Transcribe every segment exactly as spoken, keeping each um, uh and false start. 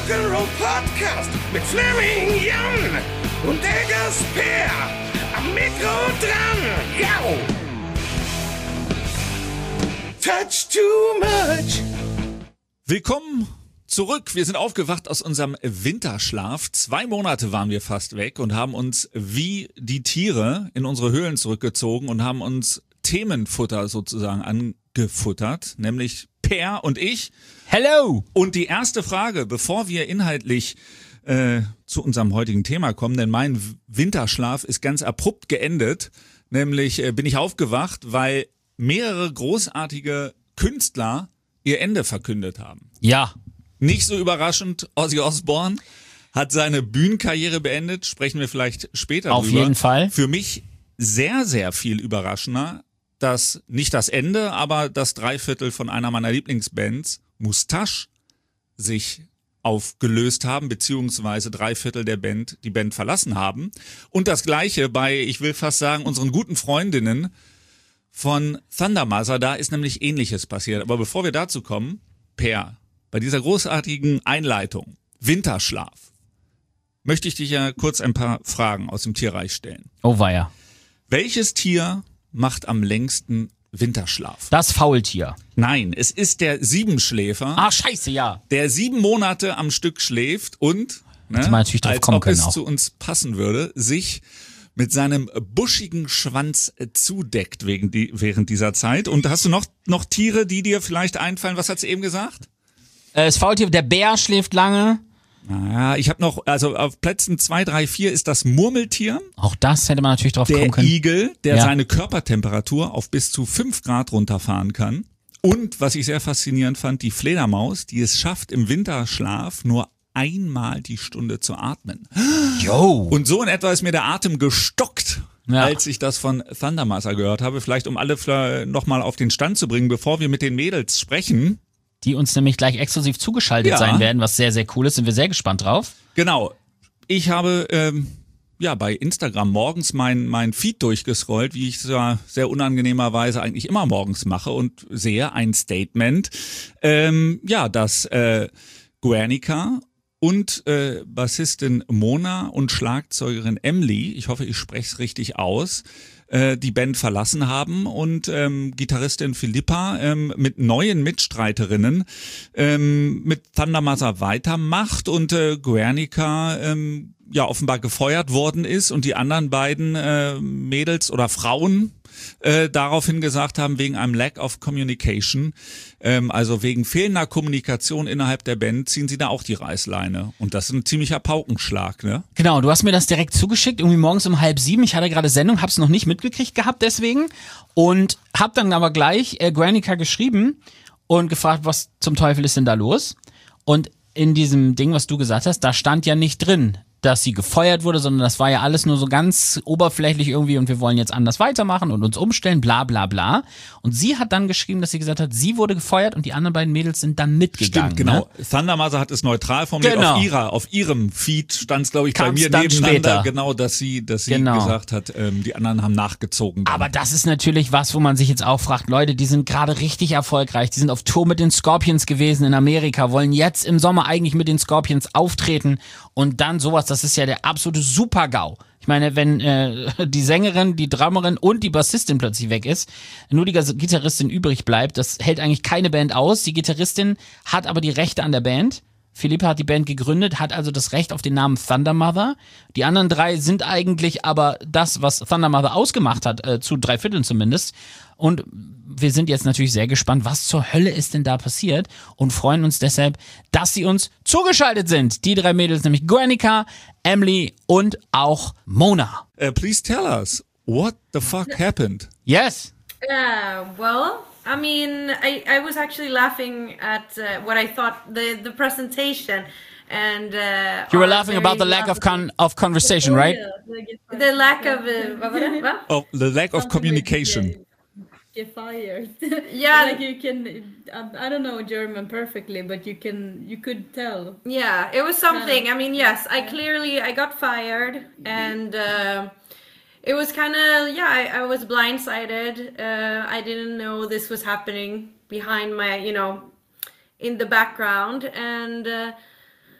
Rock'n'Roll Podcast mit Fleming Jan und der Gasper am Mikro dran. Yo! Touch too much. Willkommen zurück. Wir sind aufgewacht aus unserem Winterschlaf. Zwei Monate waren wir fast weg und haben uns wie die Tiere in unsere Höhlen zurückgezogen und haben uns Themenfutter sozusagen angefuttert, nämlich Per und ich. Hello! Und die erste Frage, bevor wir inhaltlich äh, zu unserem heutigen Thema kommen, denn mein Winterschlaf ist ganz abrupt geendet, nämlich äh, bin ich aufgewacht, weil mehrere großartige Künstler ihr Ende verkündet haben. Ja. Nicht so überraschend, Ozzy Osbourne hat seine Bühnenkarriere beendet, sprechen wir vielleicht später Auf drüber. jeden Fall. Für mich sehr, sehr viel überraschender, dass nicht das Ende, aber das Dreiviertel von einer meiner Lieblingsbands, Moustache, sich aufgelöst haben, beziehungsweise drei Viertel der Band die Band verlassen haben. Und das Gleiche bei, ich will fast sagen, unseren guten Freundinnen von Thunder Mother, da ist nämlich Ähnliches passiert. Aber bevor wir dazu kommen, Per, bei dieser großartigen Einleitung, Winterschlaf, möchte ich dich ja kurz ein paar Fragen aus dem Tierreich stellen. Oh weia. Welches Tier macht am längsten Winterschlaf? Das Faultier. Nein, es ist der Siebenschläfer, Ah, scheiße, ja. der sieben Monate am Stück schläft und, ne, Hätte man natürlich drauf als kommen ob können es auch. zu uns passen würde, sich mit seinem buschigen Schwanz zudeckt wegen die, während dieser Zeit. Und hast du noch, noch Tiere, die dir vielleicht einfallen? Was hat sie eben gesagt? Äh, Das Faultier, der Bär schläft lange. Naja, ich habe noch, also auf Plätzen zwei, drei, vier ist das Murmeltier, Auch das hätte man natürlich drauf der kommen können. Igel, der Ja. seine Körpertemperatur auf bis zu fünf Grad runterfahren kann. Und, was ich sehr faszinierend fand, die Fledermaus, die es schafft, im Winterschlaf nur einmal die Stunde zu atmen. Yo. Und so in etwa ist mir der Atem gestockt, Ja. als ich das von Thunder Mother gehört habe. Vielleicht, um alle nochmal auf den Stand zu bringen, bevor wir mit den Mädels sprechen. Die uns nämlich gleich exklusiv zugeschaltet Ja. sein werden, was sehr, sehr cool ist. Sind wir sehr gespannt drauf. Genau. Ich habe ähm, ja bei Instagram morgens mein mein Feed durchgescrollt, wie ich es ja sehr unangenehmerweise eigentlich immer morgens mache, und sehe ein Statement, ähm, ja, dass äh, Guernica und äh, Bassistin Mona und Schlagzeugerin Emily, ich hoffe, ich spreche es richtig aus, äh, die Band verlassen haben und ähm, Gitarristin Philippa ähm, mit neuen Mitstreiterinnen ähm, mit Thunder Mother weitermacht und äh, Guernica ähm, ja offenbar gefeuert worden ist und die anderen beiden äh, Mädels oder Frauen äh, daraufhin gesagt haben, wegen einem Lack of Communication, ähm, also wegen fehlender Kommunikation innerhalb der Band, ziehen sie da auch die Reißleine. Und das ist ein ziemlicher Paukenschlag, ne? Genau, du hast mir das direkt zugeschickt, irgendwie morgens um halb sieben. Ich hatte gerade Sendung, hab's noch nicht mitgekriegt gehabt deswegen. Und hab dann aber gleich äh, Guernica geschrieben und gefragt, was zum Teufel ist denn da los? Und in diesem Ding, was du gesagt hast, da stand ja nicht drin, dass sie gefeuert wurde, sondern das war ja alles nur so ganz oberflächlich irgendwie und wir wollen jetzt anders weitermachen und uns umstellen, bla bla bla. Und sie hat dann geschrieben, dass sie gesagt hat, sie wurde gefeuert und die anderen beiden Mädels sind dann mitgegangen. Stimmt, genau. Ne? Thunder Mother hat es neutral formuliert. Genau. Auf ihrer, auf ihrem Feed stand es, glaube ich, bei Kam's mir dann nebeneinander, später. genau, dass sie, dass sie Genau. gesagt hat, ähm, die anderen haben nachgezogen. dann. Aber das ist natürlich was, wo man sich jetzt auch fragt, Leute, die sind gerade richtig erfolgreich, die sind auf Tour mit den Scorpions gewesen in Amerika, wollen jetzt im Sommer eigentlich mit den Scorpions auftreten und dann sowas, das ist ja der absolute Super-GAU. Ich meine, wenn äh, die Sängerin, die Drummerin und die Bassistin plötzlich weg ist, nur die Gitarristin übrig bleibt, das hält eigentlich keine Band aus. Die Gitarristin hat aber die Rechte an der Band. Philippa hat die Band gegründet, hat also das Recht auf den Namen Thunder Mother. Die anderen drei sind eigentlich aber das, was Thunder Mother ausgemacht hat, äh, zu drei Vierteln zumindest. Und wir sind jetzt natürlich sehr gespannt, was zur Hölle ist denn da passiert und freuen uns deshalb, dass sie uns zugeschaltet sind. Die drei Mädels, nämlich Guernica, Emily und auch Mona. Uh, please tell us, what the fuck happened? Yes. Uh, well, I mean, I, I was actually laughing at uh, what I thought the the presentation, and uh, You were our laughing about the very lack of lovely- con of conversation, right? the lack of uh, what was it? What? Oh, the lack of communication. Get fired. Yeah. like you can. I, I don't know German perfectly, but you can. You could tell. Yeah, it was something. Yeah. I mean, yes, I Yeah. clearly I got fired, and uh, it was kind of yeah. I, I was blindsided. Uh, I didn't know this was happening behind my, you know, in the background, and uh,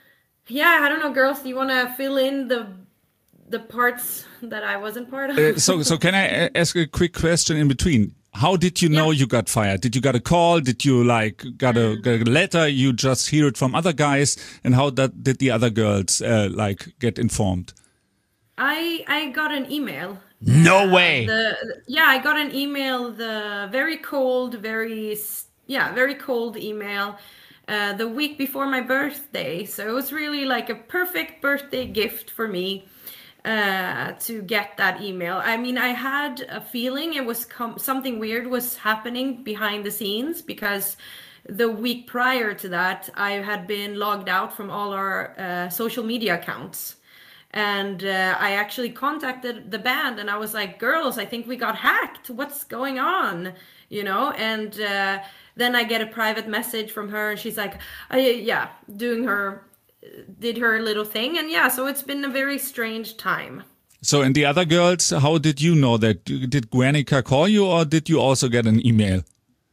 Yeah, I don't know, girls. Do you want to fill in the the parts that I wasn't part of? Uh, so, so can I a- ask a quick question in between? How did you know Yeah. you got fired? Did you get a call? Did you like got a, got a letter? You just hear it from other guys, and how that did the other girls uh, like get informed? I I got an email. No way. The yeah, I got an email. The very cold, very s- yeah, very cold email. Uh, the week before my birthday, so it was really like a perfect birthday gift for me uh, to get that email. I mean, I had a feeling it was com- something weird was happening behind the scenes because the week prior to that, I had been logged out from all our uh, social media accounts. And uh, I actually contacted the band and I was like, girls, I think we got hacked. What's going on? You know, and uh, then I get a private message from her and she's like, uh, yeah, doing her, did her little thing. And yeah, so it's been a very strange time. So, and the other girls, how did you know that? Did Guernica call you, or did you also get an email?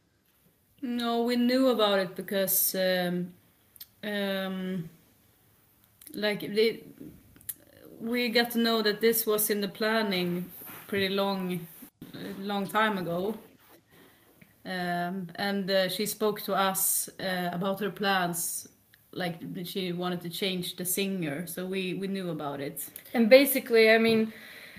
No, we knew about it because, um, um, like they, we got to know that this was in the planning pretty long, long time ago. Um, and uh, she spoke to us uh, about her plans, like she wanted to change the singer, so we, we knew about it. And basically, I mean,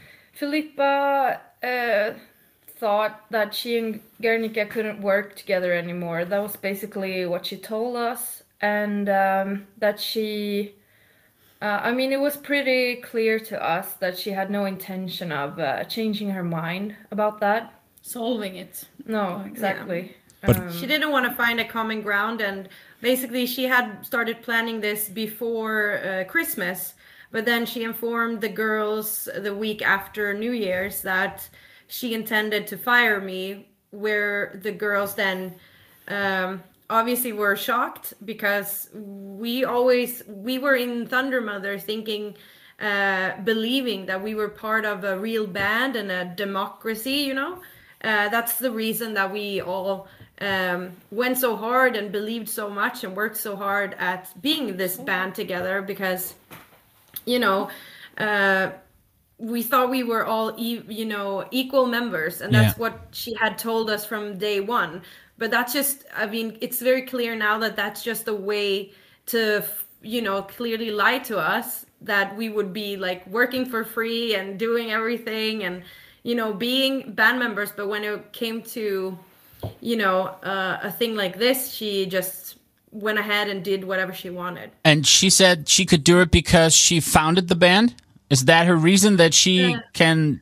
Filippa uh, thought that she and Guernica couldn't work together anymore. That was basically what she told us. And um, that she, uh, I mean, it was pretty clear to us that she had no intention of uh, changing her mind about that. Solving it. No, exactly. But- Um, She didn't want to find a common ground, and basically she had started planning this before uh, Christmas, but then she informed the girls the week after New Year's that she intended to fire me, where the girls then um, obviously were shocked because we always we were in Thunder Mother thinking uh, believing that we were part of a real band and a democracy, you know. Uh, that's the reason that we all um, went so hard and believed so much and worked so hard at being this band together, because, you know, uh, we thought we were all, e- you know, equal members. And that's Yeah. what she had told us from day one. But that's just, I mean, it's very clear now that that's just a way to, you know, clearly lie to us, that we would be like working for free and doing everything and, you know, being band members. But when it came to, you know, uh, a thing like this, she just went ahead and did whatever she wanted. And she said she could do it because she founded the band? Is that her reason, that she Yeah. can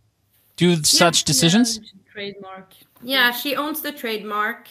do such decisions? Yeah, trademark. Yeah, she owns the trademark.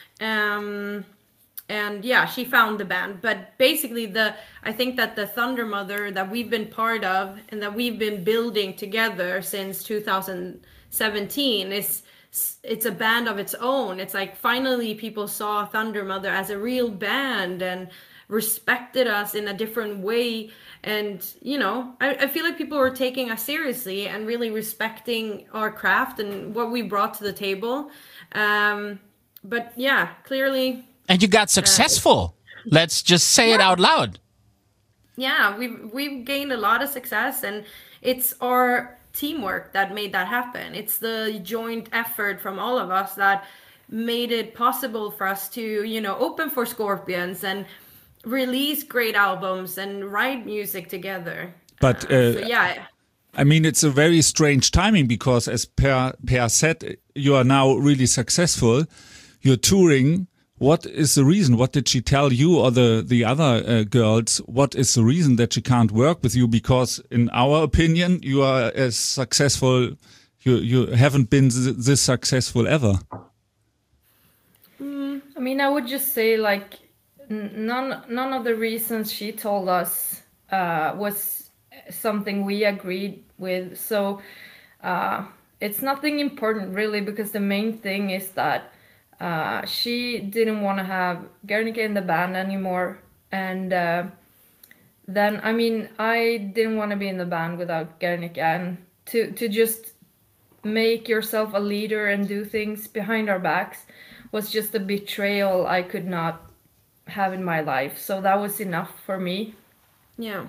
Um, and yeah, she found the band. But basically, the I think that the Thunder Mother that we've been part of and that we've been building together since two thousand seventeen is it's a band of its own. It's like finally people saw Thunder Mother as a real band and respected us in a different way. And, you know, I, I feel like people were taking us seriously and really respecting our craft and what we brought to the table. Um, but yeah, clearly, And you got successful. Let's just say it out loud. yeah, we've, we've gained a lot of success, and it's our teamwork that made that happen. It's the joint effort from all of us that made it possible for us to, you know, open for Scorpions and release great albums and write music together. But Uh, uh, so yeah, I mean, it's a very strange timing, because as Per, per said, you are now really successful. You're touring. What is the reason? What did she tell you or the, the other uh, girls? What is the reason that she can't work with you? Because in our opinion, you are as successful. You, you haven't been th- this successful ever. I mean, I would just say, like, n- none none of the reasons she told us uh, was something we agreed with. So uh, it's nothing important really, because the main thing is that uh, she didn't want to have Guernica in the band anymore. And uh, then, I mean, I didn't want to be in the band without Guernica. And to, to just make yourself a leader and do things behind our backs was just a betrayal I could not have in my life. So that was enough for me. Yeah.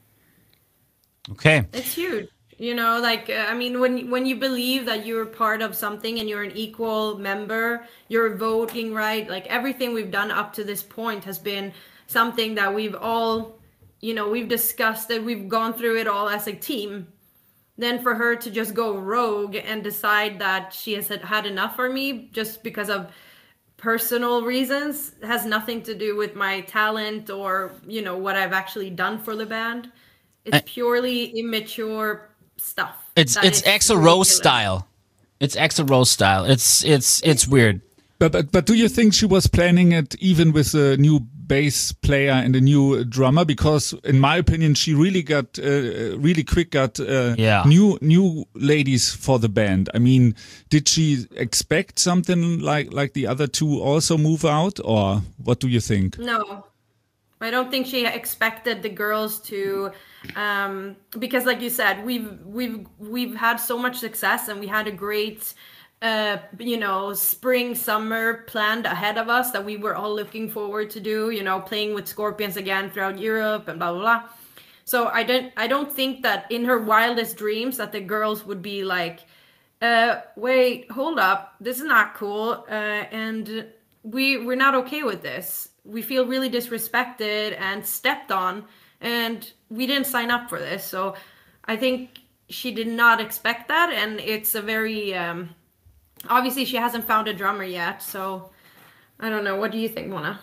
Okay. It's huge. You know, like uh, I mean, when when you believe that you're part of something and you're an equal member, you're voting right. Like everything we've done up to this point has been something that we've all, you know, we've discussed it. We've gone through it all as a team. Then for her to just go rogue and decide that she has had enough for me just because of personal reasons has nothing to do with my talent or, you know, what I've actually done for the band. It's I- purely immature stuff. It's that it's is Axl Rose ridiculous. style. It's Axl Rose style. It's it's it's weird. But, but but do you think she was planning it even with a new bass player and a new drummer? Because in my opinion, she really got uh, really quick got uh, Yeah. new new ladies for the band. I mean, did she expect something like like the other two also move out, or what do you think? No, I don't think she expected the girls to, um, because like you said, we've we've we've had so much success and we had a great, uh, you know, spring summer planned ahead of us that we were all looking forward to do. You know, playing with Scorpions again throughout Europe and blah blah blah. So I don't I don't think that in her wildest dreams that the girls would be like, uh, wait, hold up, this is not cool, uh, and we we're not okay with this. We feel really disrespected and stepped on, and we didn't sign up for this. So I think she did not expect that, and it's a very um, obviously she hasn't found a drummer yet. So I don't know. What do you think, Mona?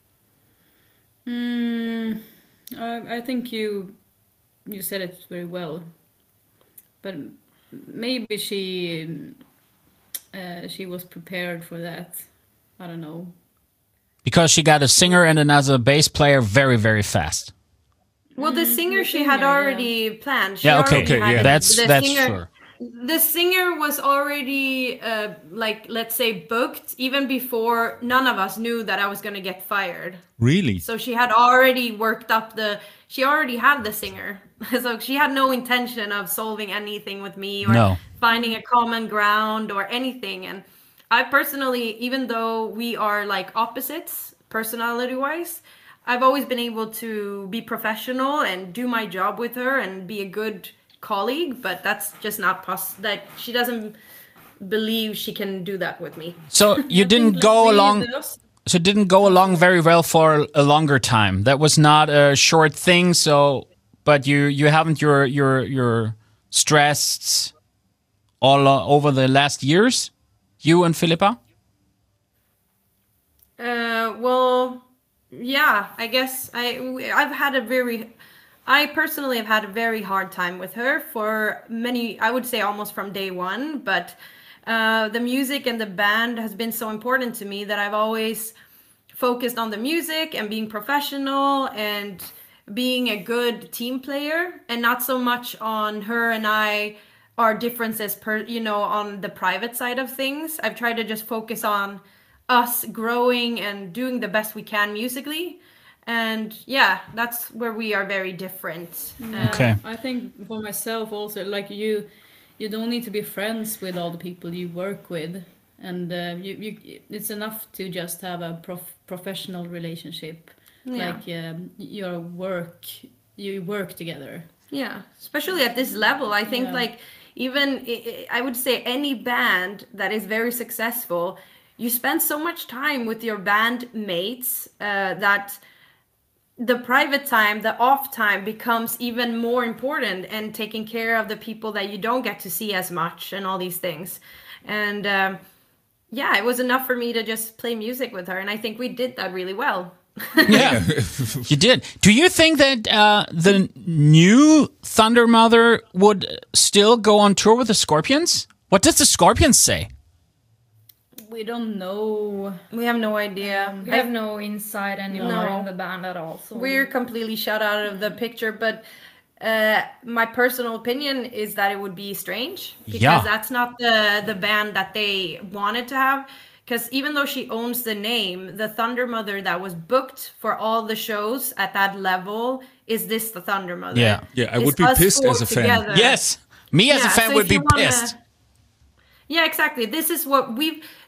Mm, I, I think you you said it very well, but maybe she uh, she was prepared for that. I don't know. Because she got a singer and another bass player very very fast. Well, the singer she singer, had yeah. already planned. She Yeah, okay, already okay, had yeah. it. That's The that's singer- sure. The singer was already, uh, like, let's say, booked even before none of us knew that I was going to get fired. Really? So she had already worked up the, she already had the singer. So she had no intention of solving anything with me or No. finding a common ground or anything. And I personally, even though we are like opposites personality-wise, I've always been able to be professional and do my job with her and be a good colleague, but that's just not possible. That she doesn't believe she can do that with me. So you didn't go Maybe along. those- So it didn't go along very well for a longer time. That was not a short thing. So, but you you haven't your your your stressed all uh, over the last years. You and Philippa. Uh, well, yeah, I guess I I've had a very, I personally have had a very hard time with her for many, I would say almost from day one, but uh, the music and the band has been so important to me that I've always focused on the music and being professional and being a good team player and not so much on her and I, our differences per, you know, on the private side of things. I've tried to just focus on us growing and doing the best we can musically. And yeah, that's where we are very different. Uh, Okay. I think for myself also, like you, you don't need to be friends with all the people you work with, and uh, you, you, it's enough to just have a prof- professional relationship, Yeah. like um, your work, you work together. Yeah, especially at this level. I think Yeah. like even I- I I would say any band that is very successful, you spend so much time with your band mates uh, that the private time, the off time becomes even more important, and taking care of the people that you don't get to see as much and all these things. And um, yeah, it was enough for me to just play music with her, and I think we did that really well. Yeah, you did. Do you think that uh, the new Thunder Mother would still go on tour with the Scorpions? What does the Scorpions say? We don't know. We have no idea. We have no insight anymore No. in the band at all. So We're completely shut out of the picture, but uh, my personal opinion is that it would be strange because Yeah. that's not the the band that they wanted to have. Because even though she owns the name, the Thunder Mother that was booked for all the shows at that level, is this the Thunder Mother? Yeah. Yeah, I It's would be us pissed four as a fan. together. Yes, me as a Yeah, fan so would if be you wanna- pissed. Yeah, exactly. This is what we've.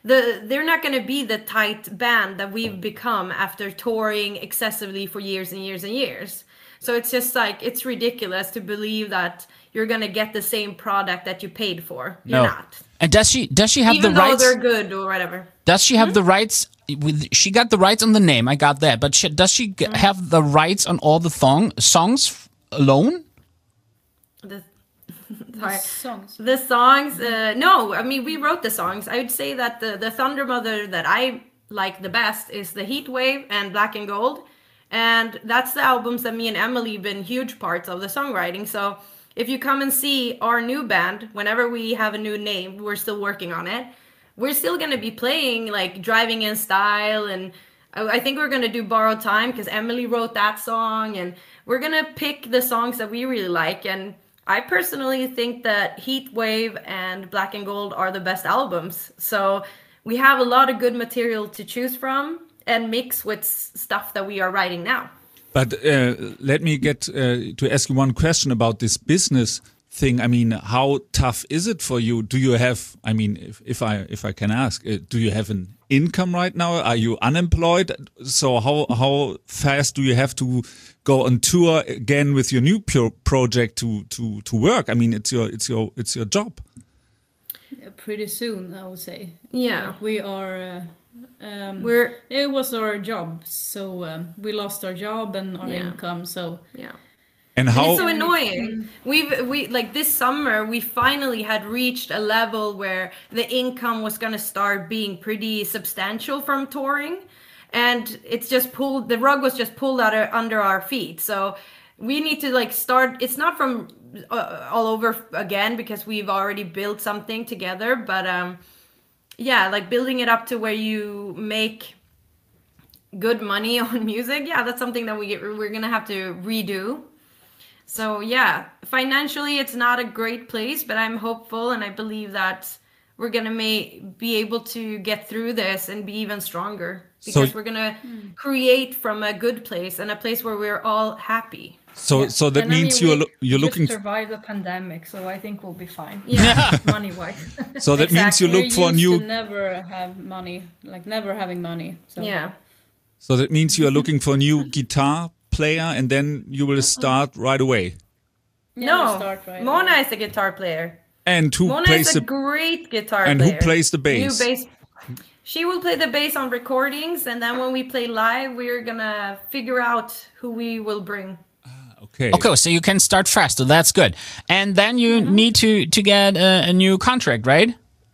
the they're not going to be the tight band that we've become after touring excessively for years and years and years. So it's just like, it's ridiculous to believe that you're going to get the same product that you paid for. You're No. not. And does she does she have Even the though rights? they're good or whatever. Does she have the rights? With she got the rights on the name. I got that. But she, does she g- have the rights on all the thong, songs f- alone? The, sorry. Songs. The songs, uh, no, I mean, we wrote the songs. I would say that the, the Thunder Mother that I like the best is the Heat Wave and Black and Gold. And that's the albums that me and Emily been huge parts of the songwriting. So if you come and see our new band, whenever we have a new name, we're still working on it. We're still going to be playing like Driving in Style. And I I think we're going to do Borrowed Time because Emily wrote that song. And we're going to pick the songs that we really like. And I personally think that Heat Wave and Black and Gold are the best albums. So we have a lot of good material to choose from and mix with s- stuff that we are writing now. But uh, let me get uh, to ask you one question about this business thing. I mean, how tough is it for you? Do you have? I mean, if, if I if I can ask, uh, do you have an income right now? Are you unemployed? So how how fast do you have to go on tour again with your new pro- project to to to work? I mean, it's your it's your it's your job. Yeah, pretty soon, I would say. Yeah. Like, we are. Uh, um, We're it was our job, so um, we lost our job and our Yeah. income. So yeah. And And how? it's so annoying. We've we like this summer we finally had reached a level where the income was gonna start being pretty substantial from touring, and it's just pulled. The rug was just pulled out of, under our feet. So we need to like start. It's not from uh, all over again because we've already built something together. But um, yeah, like building it up to where you make good money on music. Yeah, that's something that we we're gonna have to redo. So yeah, financially it's not a great place, but I'm hopeful and I believe that we're gonna may be able to get through this and be even stronger because So- we're gonna create from a good place and a place where we're all happy. So so that And I means mean, you're we lo- you're just looking. survived the pandemic, so I think we'll be fine. Yeah, Money wise. So that means you Exactly. look for a used new. to never have money, like never having money. So yeah. So that means you are looking for a new guitar player, and then you will start right away. Yeah, we No, start right Mona away. is a guitar player. And who Mona plays is a the? great guitar And who player. plays the bass? New bass. She will play the bass on recordings, and then when we play live, we're gonna figure out who we will bring. Okay. Okay, so you can start faster. That's good. And then you need to to get a, a new contract, right?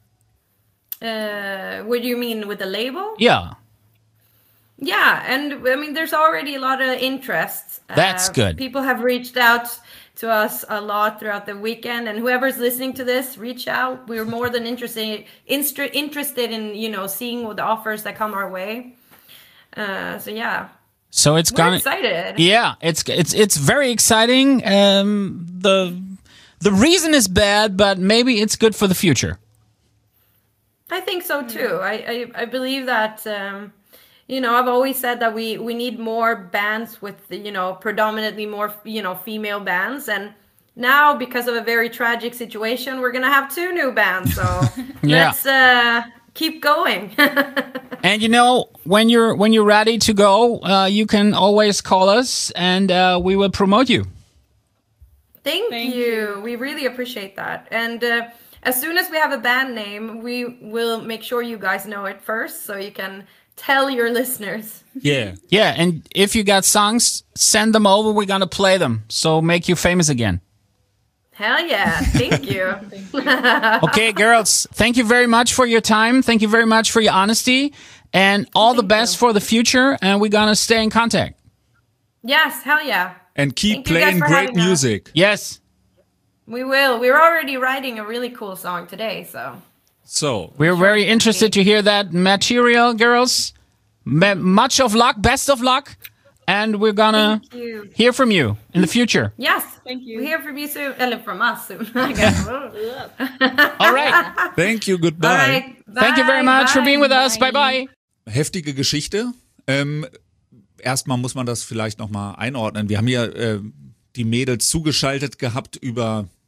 Uh, what do you mean with the label? Yeah. Yeah, and I mean, there's already a lot of interest. That's good. People have reached out to us a lot throughout the weekend, and whoever's listening to this, reach out. We're more than interested instra- interested in you know seeing what the offers that come our way. Uh, so yeah, So it's we're gonna. excited. Yeah, it's it's it's very exciting. Um, the the reason is bad, but maybe it's good for the future. I think so too. I, I, I believe that, um, you know, I've always said that we, we need more bands with, you know, predominantly more, you know, female bands. And now, because of a very tragic situation, we're going to have two new bands. So Yeah. let's uh, keep going. And you know, when you're when you're ready to go, uh, you can always call us, and uh, we will promote you. Thank, Thank you. you. We really appreciate that. And uh, as soon as we have a band name, we will make sure you guys know it first so you can tell your listeners. Yeah. Yeah, and if you got songs, send them over. We're gonna play them. So make you famous again. Hell yeah. Thank you. Okay, girls, thank you very much for your time. Thank you very much for your honesty, and all the best for the future. And we're gonna stay in contact. Yes, hell yeah. And keep Thank you guys playing for great having us. music. Yes. We will. We're already writing a really cool song today, so. So We're very interested to hear that material, girls. M- much of luck, best of luck, and we're gonna Thank you. hear from you in the future. Yes. Thank you. We hear from you soon. Eller from us soon. I guess. All right. thank you, All goodbye. right. Thank you very Bye, much for bye, being with us. Bye bye. Heftige Geschichte. Ähm, erstmal muss man das vielleicht nochmal einordnen. Wir haben ja äh, die Mädels zugeschaltet gehabt über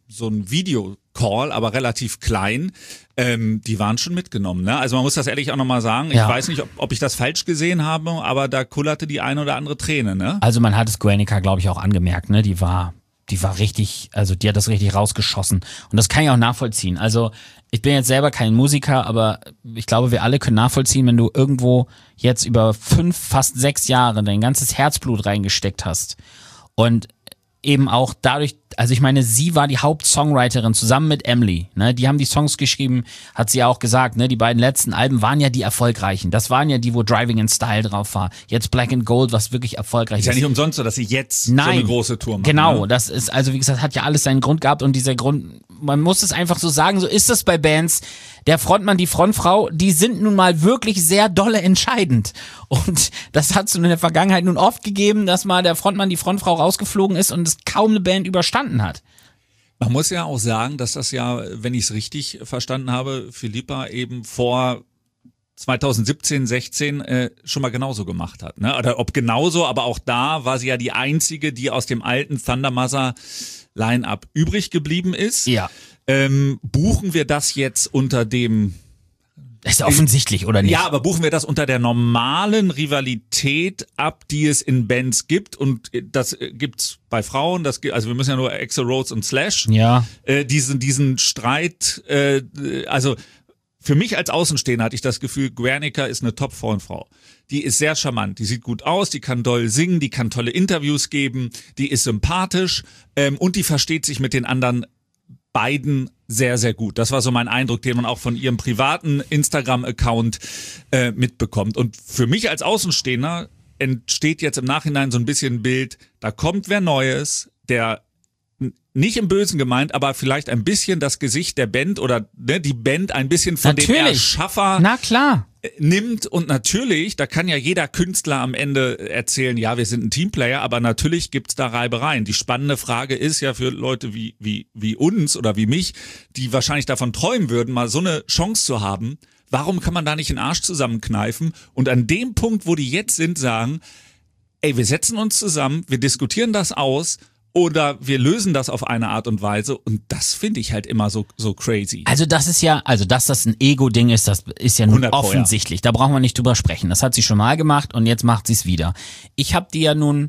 so ein Videocall, aber relativ klein, ähm, die waren schon mitgenommen. Ne? Also man muss das ehrlich auch nochmal sagen. Ich Ja. weiß nicht, ob, ob ich das falsch gesehen habe, aber da kullerte die eine oder andere Träne. Ne? Also man hat es Guernica, glaube ich, auch angemerkt, ne? Die war, die war richtig, also die hat das richtig rausgeschossen. Und das kann ich auch nachvollziehen. Also ich bin jetzt selber kein Musiker, aber ich glaube, wir alle können nachvollziehen, wenn du irgendwo jetzt über fünf, fast sechs Jahre dein ganzes Herzblut reingesteckt hast und eben auch dadurch, also ich meine, sie war die Hauptsongwriterin zusammen mit Emily, ne, die haben die Songs geschrieben, hat sie ja auch gesagt, ne, die beiden letzten Alben waren ja die erfolgreichen, das waren ja die, wo Driving in Style drauf war, jetzt Black and Gold, was wirklich erfolgreich ist. Ist ja nicht umsonst so, dass sie jetzt Nein, so eine große Tour machen. Genau, ne? das ist, also wie gesagt, hat ja alles seinen Grund gehabt und dieser Grund, man muss es einfach so sagen, so ist das bei Bands, der Frontmann, die Frontfrau, die sind nun mal wirklich sehr dolle entscheidend und das hat es in der Vergangenheit nun oft gegeben, dass mal der Frontmann, die Frontfrau rausgeflogen ist und es kaum eine Band überstanden hat. Man muss ja auch sagen, dass das ja, wenn ich es richtig verstanden habe, Philippa eben vor zweitausendsiebzehn, sechzehn äh, schon mal genauso gemacht hat. Ne? Oder ob genauso, aber auch da war sie ja die einzige, die aus dem alten Thunder Mother Line-Up übrig geblieben ist. Ja. Ähm, buchen wir das jetzt unter dem... Das ist ja offensichtlich, oder nicht? Ja, aber buchen wir das unter der normalen Rivalität ab, die es in Bands gibt, und das gibt's bei Frauen, das gibt, also wir müssen ja nur Axl Rose und Slash, Ja. äh, diesen diesen Streit, äh, also für mich als Außenstehender hatte ich das Gefühl, Guernica ist eine Top-Frauenfrau. Die ist sehr charmant, die sieht gut aus, die kann doll singen, die kann tolle Interviews geben, die ist sympathisch ähm, und die versteht sich mit den anderen beiden sehr, sehr gut. Das war so mein Eindruck, den man auch von ihrem privaten Instagram-Account äh, mitbekommt. Und für mich als Außenstehender entsteht jetzt im Nachhinein so ein bisschen ein Bild, da kommt wer Neues, der nicht im Bösen gemeint, aber vielleicht ein bisschen das Gesicht der Band oder ne, die Band ein bisschen von dem Natürlich. Erschaffer Na klar. nimmt. Und natürlich, da kann ja jeder Künstler am Ende erzählen, ja, wir sind ein Teamplayer, aber natürlich gibt's da Reibereien. Die spannende Frage ist ja für Leute wie wie wie uns oder wie mich, die wahrscheinlich davon träumen würden, mal so eine Chance zu haben, warum kann man da nicht den Arsch zusammenkneifen und an dem Punkt, wo die jetzt sind, sagen, ey, wir setzen uns zusammen, wir diskutieren das aus oder wir lösen das auf eine Art und Weise, und das finde ich halt immer so so crazy. Also das ist ja, also dass das ein Ego-Ding ist, das ist ja nun hundert Pro, ja. offensichtlich. Da brauchen wir nicht drüber sprechen. Das hat sie schon mal gemacht und jetzt macht sie es wieder. Ich habe die ja nun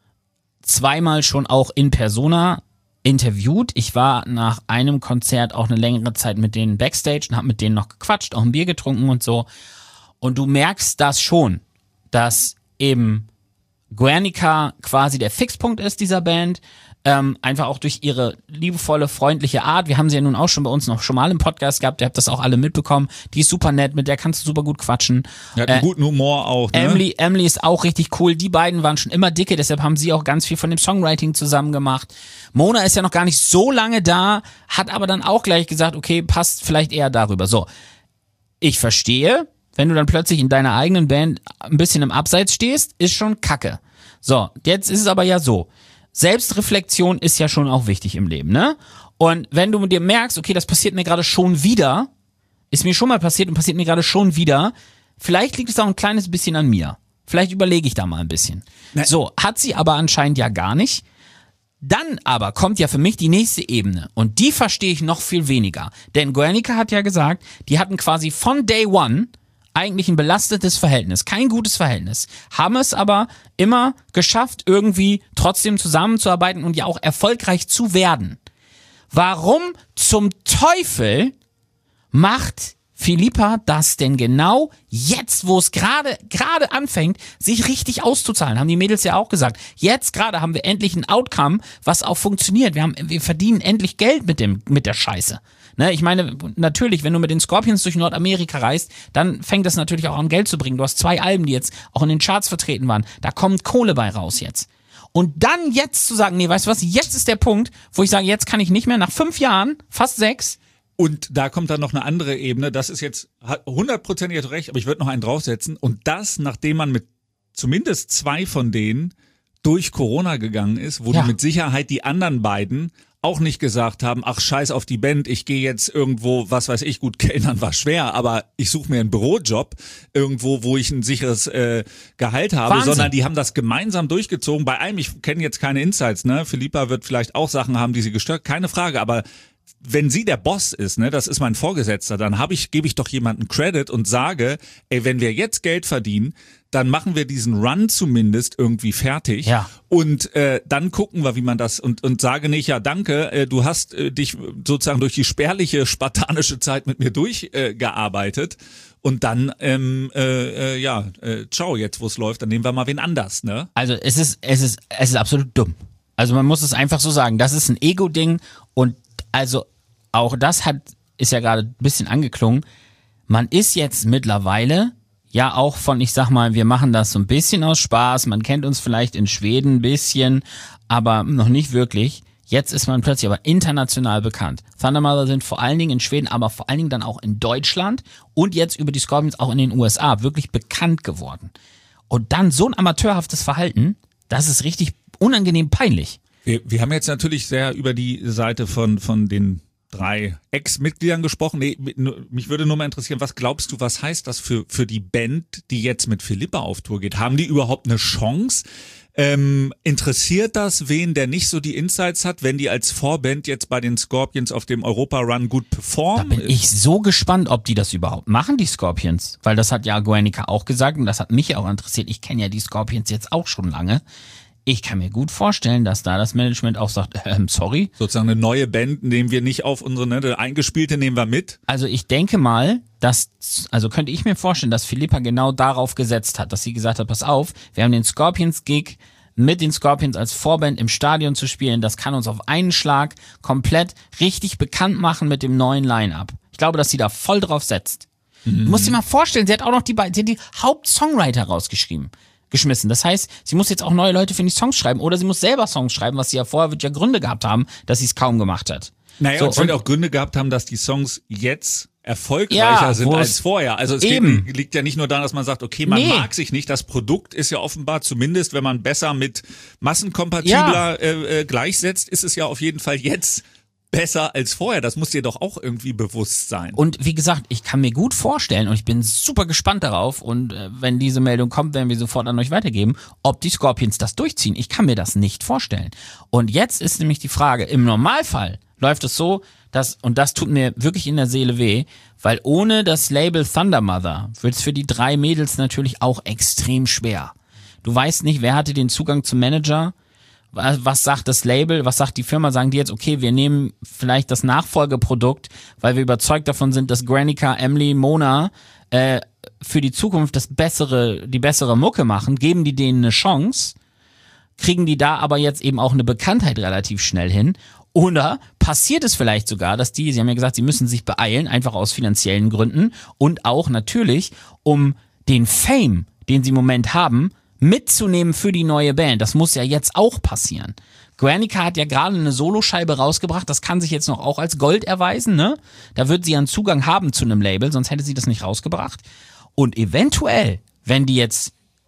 zweimal schon auch in Persona interviewt. Ich war nach einem Konzert auch eine längere Zeit mit denen Backstage und habe mit denen noch gequatscht, auch ein Bier getrunken und so. Und du merkst das schon, dass eben Guernica quasi der Fixpunkt ist dieser Band, ähm, einfach auch durch ihre liebevolle, freundliche Art. Wir haben sie ja nun auch schon bei uns noch schon mal im Podcast gehabt, ihr habt das auch alle mitbekommen. Die ist super nett, mit der kannst du super gut quatschen. Er hat einen guten Humor auch. Ne? Emily, Emily ist auch richtig cool. Die beiden waren schon immer dicke, deshalb haben sie auch ganz viel von dem Songwriting zusammen gemacht. Mona ist ja noch gar nicht so lange da, hat aber dann auch gleich gesagt, okay, passt vielleicht eher darüber. So, ich verstehe, wenn du dann plötzlich in deiner eigenen Band ein bisschen im Abseits stehst, ist schon kacke. So, jetzt ist es aber ja so. Selbstreflexion ist ja schon auch wichtig im Leben, ne? Und wenn du dir merkst, okay, das passiert mir gerade schon wieder, ist mir schon mal passiert und passiert mir gerade schon wieder, vielleicht liegt es auch ein kleines bisschen an mir. Vielleicht überlege ich da mal ein bisschen. Ne. So, hat sie aber anscheinend ja gar nicht. Dann aber kommt ja für mich die nächste Ebene und die verstehe ich noch viel weniger. Denn Guernica hat ja gesagt, die hatten quasi von Day One eigentlich ein belastetes Verhältnis, kein gutes Verhältnis, haben es aber immer geschafft, irgendwie trotzdem zusammenzuarbeiten und ja auch erfolgreich zu werden. Warum zum Teufel macht Philippa das denn genau jetzt, wo es gerade gerade anfängt, sich richtig auszuzahlen? Haben die Mädels ja auch gesagt. Jetzt gerade haben wir endlich ein Outcome, was auch funktioniert. Wir haben, wir verdienen endlich Geld mit dem mit der Scheiße. Ne, ich meine, natürlich, wenn du mit den Scorpions durch Nordamerika reist, dann fängt das natürlich auch an, Geld zu bringen. Du hast zwei Alben, die jetzt auch in den Charts vertreten waren. Da kommt Kohle bei raus jetzt. Und dann jetzt zu sagen, nee, weißt du was, jetzt ist der Punkt, wo ich sage, jetzt kann ich nicht mehr, nach fünf Jahren, fast sechs. Und da kommt dann noch eine andere Ebene, das ist jetzt hundertprozentig recht, aber ich würde noch einen draufsetzen. Und das, nachdem man mit zumindest zwei von denen durch Corona gegangen ist, wo Ja. du mit Sicherheit die anderen beiden auch nicht gesagt haben, ach scheiß auf die Band, ich gehe jetzt irgendwo, was weiß ich, gut, Kellnern war schwer, aber ich suche mir einen Bürojob irgendwo, wo ich ein sicheres äh, Gehalt habe, Wahnsinn. sondern die haben das gemeinsam durchgezogen. Bei einem, ich kenne jetzt keine Insights, ne? Philippa wird vielleicht auch Sachen haben, die sie gestört, keine Frage, aber wenn sie der Boss ist, ne, das ist mein Vorgesetzter, dann habe ich, gebe ich doch jemanden Credit und sage, ey, wenn wir jetzt Geld verdienen, dann machen wir diesen Run zumindest irgendwie fertig. Ja. Und äh, dann gucken wir, wie man das und und sage nicht, ja danke, äh, du hast äh, dich sozusagen durch die spärliche spartanische Zeit mit mir durchgearbeitet äh, gearbeitet. Und dann, ähm, äh, äh, ja, äh, ciao, jetzt wo es läuft, dann nehmen wir mal wen anders, ne? Also es ist, es ist, es ist absolut dumm. Also man muss es einfach so sagen. Das ist ein Ego-Ding und also auch das hat, ist ja gerade ein bisschen angeklungen. Man ist jetzt mittlerweile ja auch von, ich sag mal, wir machen das so ein bisschen aus Spaß. Man kennt uns vielleicht in Schweden ein bisschen, aber noch nicht wirklich. Jetzt ist man plötzlich aber international bekannt. Thundermother sind vor allen Dingen in Schweden, aber vor allen Dingen dann auch in Deutschland und jetzt über die Scorpions auch in den U S A wirklich bekannt geworden. Und dann so ein amateurhaftes Verhalten, das ist richtig unangenehm peinlich. Wir, wir haben jetzt natürlich sehr über die Seite von von den drei Ex-Mitgliedern gesprochen. Nee, mich würde nur mal interessieren, was glaubst du, was heißt das für für die Band, die jetzt mit Philippa auf Tour geht? Haben die überhaupt eine Chance? Ähm, interessiert das wen, der nicht so die Insights hat, wenn die als Vorband jetzt bei den Scorpions auf dem Europa-Run gut performen? Da bin ich so gespannt, ob die das überhaupt machen, die Scorpions. Weil das hat ja Guernica auch gesagt und das hat mich auch interessiert. Ich kenne ja die Scorpions jetzt auch schon lange. Ich kann mir gut vorstellen, dass da das Management auch sagt, ähm, sorry. Sozusagen eine neue Band nehmen wir nicht auf unsere, ne, eine eingespielte nehmen wir mit. Also ich denke mal, dass, also könnte ich mir vorstellen, dass Philippa genau darauf gesetzt hat, dass sie gesagt hat, pass auf, wir haben den Scorpions-Gig mit den Scorpions als Vorband im Stadion zu spielen, das kann uns auf einen Schlag komplett richtig bekannt machen mit dem neuen Line-Up. Ich glaube, dass sie da voll drauf setzt. Mhm. Du musst dir mal vorstellen, sie hat auch noch die, sie hat die Hauptsongwriter rausgeschrieben. geschmissen. Das heißt, sie muss jetzt auch neue Leute für die Songs schreiben oder sie muss selber Songs schreiben, was sie ja vorher wird ja Gründe gehabt haben, dass sie es kaum gemacht hat. Naja, so, und es wird auch Gründe gehabt haben, dass die Songs jetzt erfolgreicher ja, sind als vorher. Also es eben. Geht, liegt ja nicht nur daran, dass man sagt, okay, man Nee. mag sich nicht. Das Produkt ist ja offenbar, zumindest wenn man besser mit massenkompatibler Ja. äh, äh, gleichsetzt, ist es ja auf jeden Fall jetzt besser als vorher. Das muss dir doch auch irgendwie bewusst sein. Und wie gesagt, ich kann mir gut vorstellen und ich bin super gespannt darauf und äh, wenn diese Meldung kommt, werden wir sofort an euch weitergeben, ob die Scorpions das durchziehen. Ich kann mir das nicht vorstellen. Und jetzt ist nämlich die Frage, im Normalfall läuft es so, dass, und das tut mir wirklich in der Seele weh, weil ohne das Label Thundermother wird es für die drei Mädels natürlich auch extrem schwer. Du weißt nicht, wer hatte den Zugang zum Manager, was sagt das Label, was sagt die Firma, sagen die jetzt, okay, wir nehmen vielleicht das Nachfolgeprodukt, weil wir überzeugt davon sind, dass Guernica, Emily, Mona äh, für die Zukunft das bessere, die bessere Mucke machen, geben die denen eine Chance, kriegen die da aber jetzt eben auch eine Bekanntheit relativ schnell hin. Oder passiert es vielleicht sogar, dass die, sie haben ja gesagt, sie müssen sich beeilen, einfach aus finanziellen Gründen und auch natürlich, um den Fame, den sie im Moment haben, mitzunehmen für die neue Band. Das muss ja jetzt auch passieren. Guernica hat ja gerade eine Soloscheibe rausgebracht, das kann sich jetzt noch auch als Gold erweisen, ne? Da wird sie einen Zugang haben zu einem Label, sonst hätte sie das nicht rausgebracht. Und eventuell, wenn die jetzt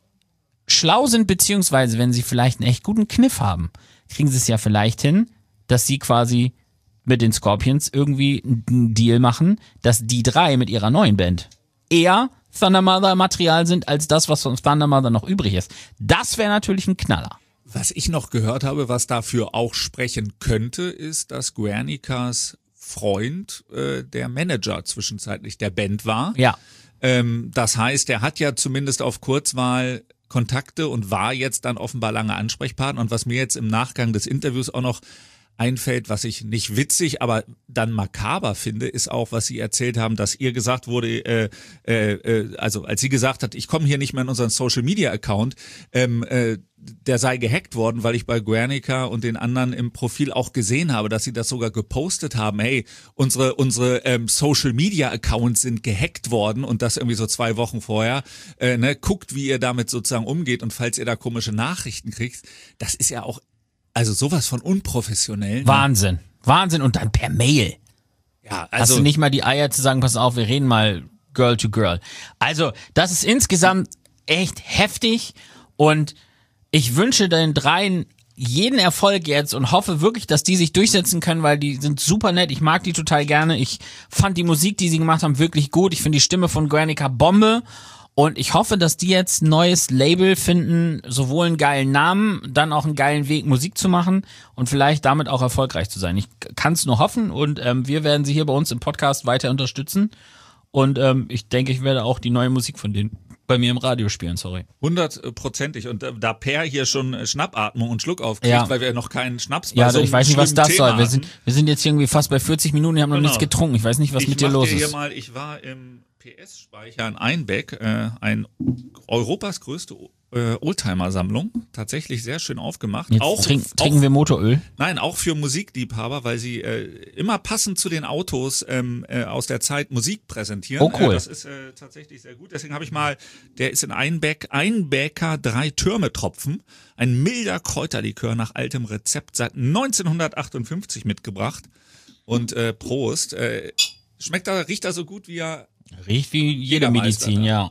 schlau sind, beziehungsweise wenn sie vielleicht einen echt guten Kniff haben, kriegen sie es ja vielleicht hin, dass sie quasi mit den Scorpions irgendwie einen Deal machen, dass die drei mit ihrer neuen Band eher Thundermother-Material sind, als das, was von Thundermother noch übrig ist. Das wäre natürlich ein Knaller. Was ich noch gehört habe, was dafür auch sprechen könnte, ist, dass Guernicas Freund äh, der Manager zwischenzeitlich der Band war. Ja. Ähm, das heißt, er hat ja zumindest auf Kurzwahl Kontakte und war jetzt dann offenbar lange Ansprechpartner. Und was mir jetzt im Nachgang des Interviews auch noch einfällt, was ich nicht witzig, aber dann makaber finde, ist auch, was Sie erzählt haben, dass ihr gesagt wurde, äh, äh, also als sie gesagt hat, ich komme hier nicht mehr in unseren Social-Media-Account, ähm, äh, der sei gehackt worden, weil ich bei Guernica und den anderen im Profil auch gesehen habe, dass sie das sogar gepostet haben, hey, unsere unsere ähm, Social-Media-Accounts sind gehackt worden und das irgendwie so zwei Wochen vorher, äh, ne, guckt, wie ihr damit sozusagen umgeht und falls ihr da komische Nachrichten kriegt, das ist ja auch also sowas von unprofessionell. Ne? Wahnsinn. Wahnsinn. Und dann per Mail. Ja, Hast also du nicht mal die Eier zu sagen, pass auf, wir reden mal Girl to Girl. Also, das ist insgesamt echt heftig und ich wünsche den dreien jeden Erfolg jetzt und hoffe wirklich, dass die sich durchsetzen können, weil die sind super nett. Ich mag die total gerne. Ich fand die Musik, die sie gemacht haben, wirklich gut. Ich finde die Stimme von Guernica Bombe. Und ich hoffe, dass die jetzt ein neues Label finden, sowohl einen geilen Namen, dann auch einen geilen Weg, Musik zu machen und vielleicht damit auch erfolgreich zu sein. Ich kann es nur hoffen und ähm, wir werden sie hier bei uns im Podcast weiter unterstützen. Und ähm, ich denke, ich werde auch die neue Musik von denen bei mir im Radio spielen, sorry. Hundertprozentig. Und da Per hier schon Schnappatmung und Schluck aufkriegt, Ja. weil wir noch keinen Schnaps bei Ja, so ich einem weiß nicht, was schlimmen das Thema soll. Wir sind, hatten. wir sind jetzt irgendwie fast bei vierzig Minuten, ich habe noch Genau. nichts getrunken. Ich weiß nicht, was ich mit dir mach los dir hier ist. mal, ich war im P S-Speicher in Einbeck, äh, ein Europas größte äh, Oldtimer-Sammlung. Tatsächlich sehr schön aufgemacht. Jetzt auch, trink, auch, trinken wir Motoröl. Nein, auch für Musikliebhaber, weil sie äh, immer passend zu den Autos ähm, äh, aus der Zeit Musik präsentieren. Oh, cool. Äh, das ist äh, tatsächlich sehr gut. Deswegen habe ich mal, der ist in Einbeck, Einbecker drei Türme Tropfen, ein milder Kräuterlikör nach altem Rezept seit neunzehnhundertachtundfünfzig mitgebracht. Und äh, Prost. Äh, schmeckt da, riecht da so gut wie er. Riecht wie jede Jägermeister, Medizin, ne? ja.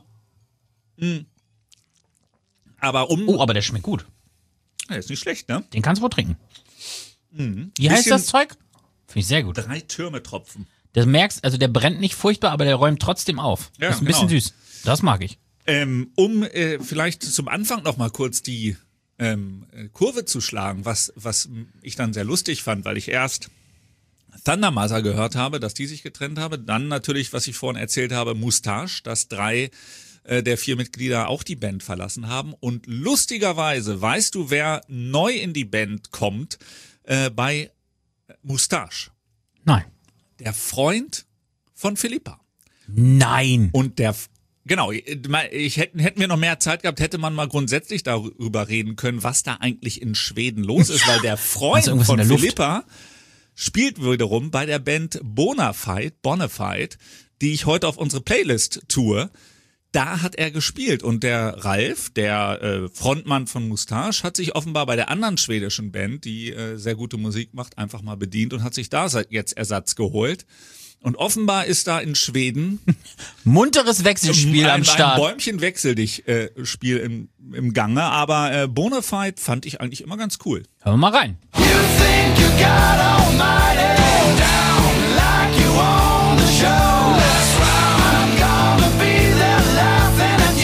Aber um. Oh, aber der schmeckt gut. Ja, ist nicht schlecht, ne? Den kannst du wohl trinken. Mhm. Wie heißt Bisschen das Zeug? Finde ich sehr gut. Drei Türme Tropfen. Du merkst, also der brennt nicht furchtbar, aber der räumt trotzdem auf. Ja, ist ein bisschen genau. süß. Das mag ich. Ähm, um äh, vielleicht zum Anfang noch mal kurz die ähm, äh, Kurve zu schlagen, was, was ich dann sehr lustig fand, weil ich erst Thunder Mother gehört habe, dass die sich getrennt haben. Dann natürlich, was ich vorhin erzählt habe, Moustache, dass drei äh, der vier Mitglieder auch die Band verlassen haben. Und lustigerweise, weißt du, wer neu in die Band kommt äh, bei Moustache? Nein. Der Freund von Philippa. Nein. Und der, genau, ich hätten, hätten wir noch mehr Zeit gehabt, hätte man mal grundsätzlich darüber reden können, was da eigentlich in Schweden los ist, weil der Freund Also irgendwas in von der Luft. Philippa spielt wiederum bei der Band Bonafide, Bonafide, die ich heute auf unsere Playlist tue. Da hat er gespielt und der Ralf, der äh, Frontmann von Moustache, hat sich offenbar bei der anderen schwedischen Band, die äh, sehr gute Musik macht, einfach mal bedient und hat sich da seit jetzt Ersatz geholt. Und offenbar ist da in Schweden Munteres Wechselspiel ein, am Start. ein Bäumchen-Wechsel-dich-Spiel äh, im, im Gange, aber äh, Bonafide fand ich eigentlich immer ganz cool. Hören wir mal rein. You think you got almighty down like you own the show. That's right. I'm gonna be there laughing at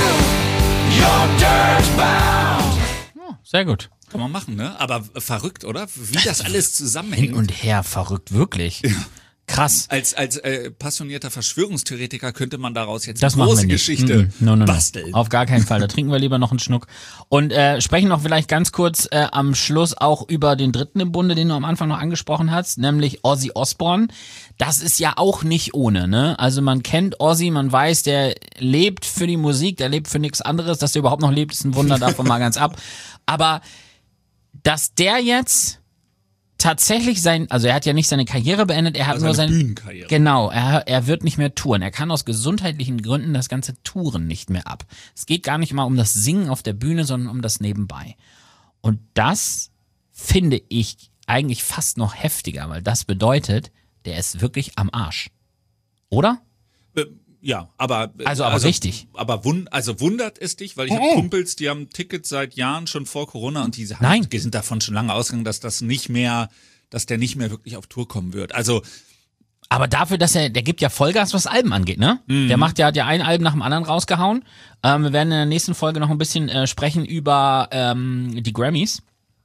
you. You're dirtbound. Oh, sehr gut. Kann man machen, ne? Aber verrückt, oder? Wie das alles Hin zusammenhängt. und her, verrückt, wirklich. Krass. Als, als äh, passionierter Verschwörungstheoretiker könnte man daraus jetzt Das eine machen große wir nicht. Geschichte Mm-mm. no, no, no. basteln. Auf gar keinen Fall. Da trinken wir lieber noch einen Schnuck. Und äh, sprechen noch vielleicht ganz kurz äh, am Schluss auch über den dritten im Bunde, den du am Anfang noch angesprochen hast, nämlich Ozzy Osbourne. Das ist ja auch nicht ohne, ne? Also man kennt Ozzy, man weiß, der lebt für die Musik, der lebt für nichts anderes. Dass der überhaupt noch lebt, ist ein Wunder, davon mal ganz ab. Aber dass der jetzt tatsächlich sein, also er hat ja nicht seine Karriere beendet, er hat Also nur seine sein Bühnenkarriere. Genau, er, er wird nicht mehr touren. Er kann aus gesundheitlichen Gründen das ganze Touren nicht mehr ab. Es geht gar nicht mal um das Singen auf der Bühne, sondern um das Nebenbei. Und das finde ich eigentlich fast noch heftiger, weil das bedeutet, der ist wirklich am Arsch. Oder? Äh, Ja, aber Also aber richtig. Aber wund, also wundert es dich, weil ich Oh. habe Kumpels, die haben Tickets seit Jahren schon vor Corona und die, haben, Nein. die sind davon schon lange ausgegangen, dass das nicht mehr, dass der nicht mehr wirklich auf Tour kommen wird. Also Aber dafür, dass er, der gibt ja Vollgas, was Alben angeht, ne? Der macht ja, hat ja ein Album nach dem anderen rausgehauen. Ähm, wir werden in der nächsten Folge noch ein bisschen äh, sprechen über ähm, die Grammys.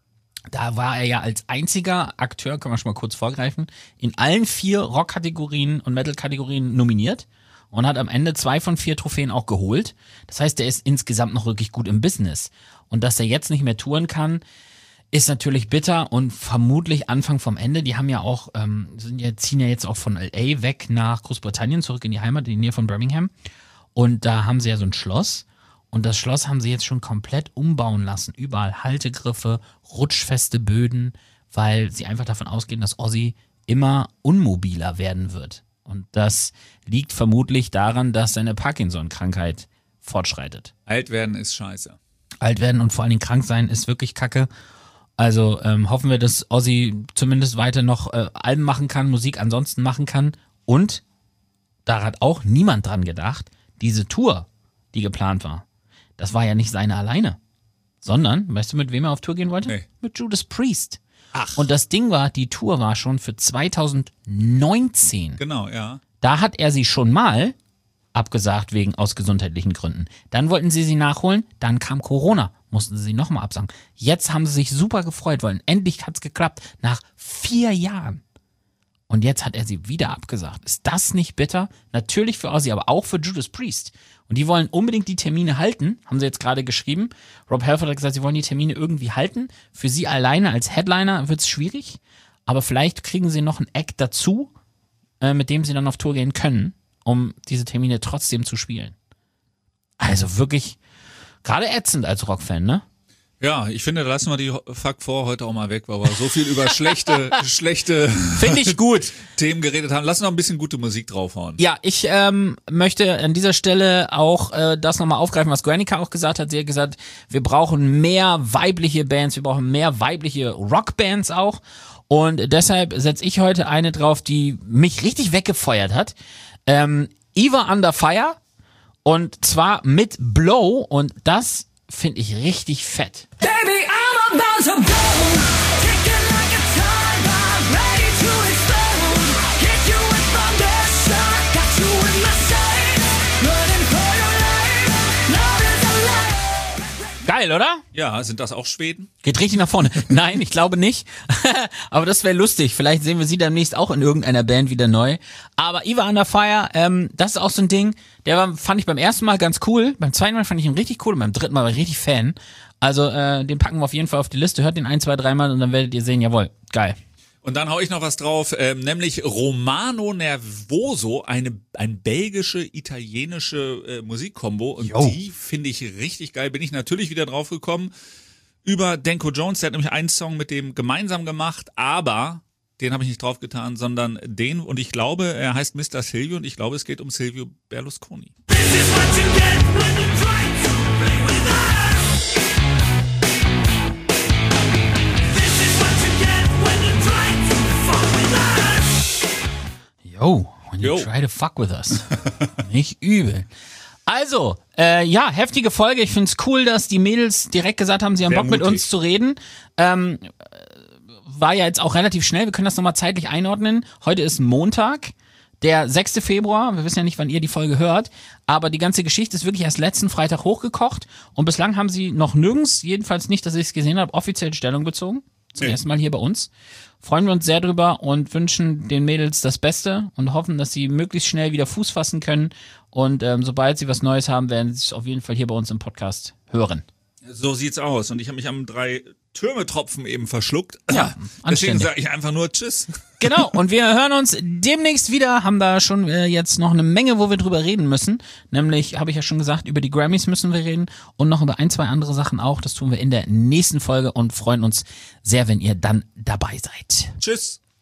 Da war er ja als einziger Akteur, kann man schon mal kurz vorgreifen, in allen vier Rock-Kategorien und Metal-Kategorien nominiert und hat am Ende zwei von vier Trophäen auch geholt. Das heißt, er ist insgesamt noch wirklich gut im Business. Und dass er jetzt nicht mehr touren kann, ist natürlich bitter und vermutlich Anfang vom Ende. Die haben ja auch, ähm, sind ja, ziehen ja jetzt auch von L A weg nach Großbritannien, zurück in die Heimat, in die Nähe von Birmingham. Und da haben sie ja so ein Schloss. Und das Schloss haben sie jetzt schon komplett umbauen lassen. Überall Haltegriffe, rutschfeste Böden, weil sie einfach davon ausgehen, dass Ozzy immer unmobiler werden wird. Und das liegt vermutlich daran, dass seine Parkinson-Krankheit fortschreitet. alt werden ist scheiße. Alt werden und vor allen Dingen krank sein ist wirklich kacke. Also ähm, hoffen wir, dass Ozzy zumindest weiter noch äh, Alben machen kann, Musik ansonsten machen kann. Und da hat auch niemand dran gedacht, diese Tour, die geplant war, das war ja nicht seine alleine. sondern, weißt du, mit wem er auf Tour gehen wollte? Nee. Mit Judas Priest. Ach. Und das Ding war, die Tour war schon für zweitausendneunzehn. Genau, ja. Da hat er sie schon mal abgesagt wegen aus gesundheitlichen Gründen. Dann wollten sie sie nachholen, dann kam Corona, mussten sie sie nochmal absagen. Jetzt haben sie sich super gefreut, weil endlich hat's geklappt, nach vier Jahren. Und jetzt hat er sie wieder abgesagt. Ist das nicht bitter? Natürlich für Ozzy, aber auch für Judas Priest. Und die wollen unbedingt die Termine halten, haben sie jetzt gerade geschrieben. Rob Halford hat gesagt, sie wollen die Termine irgendwie halten. Für sie alleine als Headliner wird's schwierig, aber vielleicht kriegen sie noch ein Act dazu, äh, mit dem sie dann auf Tour gehen können, um diese Termine trotzdem zu spielen. Also wirklich, gerade ätzend als Rockfan, ne? Ja, ich finde, da lassen wir die Fuck vor heute auch mal weg, weil wir so viel über schlechte, schlechte Finde ich gut. Themen geredet haben. Lass noch ein bisschen gute Musik draufhauen. Ja, ich ähm, möchte an dieser Stelle auch äh, das nochmal aufgreifen, was Guernica auch gesagt hat. Sie hat gesagt, wir brauchen mehr weibliche Bands, wir brauchen mehr weibliche Rockbands auch. Und deshalb setze ich heute eine drauf, die mich richtig weggefeuert hat. Ähm, Eva Under Fire, und zwar mit Blow, und das finde ich richtig fett. Baby, I'm about to blow. Ticking like a time bomb, ready to explode. Hit you with thunder shock, got you in my sights. Running for your life, love is alive. Geil, oder? Ja, sind das auch Schweden? Geht richtig nach vorne. Nein, ich glaube nicht. Aber das wäre lustig. Vielleicht sehen wir sie demnächst auch in irgendeiner Band wieder neu. Aber Eva Under Fire, ähm, das ist auch so ein Ding, der war, fand ich beim ersten Mal ganz cool. Beim zweiten Mal fand ich ihn richtig cool und beim dritten Mal war ich richtig Fan. Also äh, den packen wir auf jeden Fall auf die Liste. Hört den ein, zwei, dreimal und dann werdet ihr sehen, jawohl, geil. Und dann hau ich noch was drauf, ähm, nämlich Romano Nervoso, eine ein belgische, italienische äh, Musikkombo. Und Jo. die finde ich richtig geil. Bin ich natürlich wieder drauf gekommen über Danko Jones. Der hat nämlich einen Song mit dem gemeinsam gemacht, aber den habe ich nicht draufgetan, sondern den. Und ich glaube, er heißt Mister Silvio und ich glaube, es geht um Silvio Berlusconi. This is what you get when you try to play with us. This is what you get when you try to fuck with us. Yo, when you Yo. try to fuck with us. Nicht übel. Also, äh, ja, heftige Folge. Ich find's cool, dass die Mädels direkt gesagt haben, sie haben Sehr Bock mit mutig. uns zu reden. Ähm, war ja jetzt auch relativ schnell. Wir können das nochmal zeitlich einordnen. Heute ist Montag, der sechste Februar. Wir wissen ja nicht, wann ihr die Folge hört. Aber die ganze Geschichte ist wirklich erst letzten Freitag hochgekocht. Und bislang haben sie noch nirgends, jedenfalls nicht, dass ich es gesehen habe, offiziell Stellung bezogen. Zum Nee. ersten Mal hier bei uns. Freuen wir uns sehr drüber und wünschen den Mädels das Beste und hoffen, dass sie möglichst schnell wieder Fuß fassen können. Und ähm, sobald sie was Neues haben, werden sie es auf jeden Fall hier bei uns im Podcast hören. So sieht's aus. Und ich habe mich am drei Türme-Tropfen eben verschluckt. Ja, Deswegen anständig. sage ich einfach nur Tschüss. Genau, und wir hören uns demnächst wieder, haben da schon äh, jetzt noch eine Menge, wo wir drüber reden müssen. Nämlich, habe ich ja schon gesagt, über die Grammys müssen wir reden und noch über ein, zwei andere Sachen auch. Das tun wir in der nächsten Folge und freuen uns sehr, wenn ihr dann dabei seid. Tschüss.